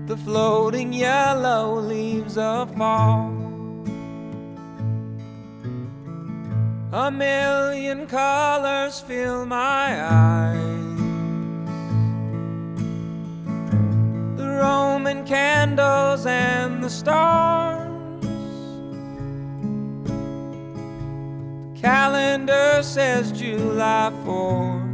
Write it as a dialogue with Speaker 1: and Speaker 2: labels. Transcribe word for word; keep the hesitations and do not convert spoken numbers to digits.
Speaker 1: the floating yellow leaves of fall. A million colors fill my eyes, the Roman candles and the stars. The calendar says July fourth,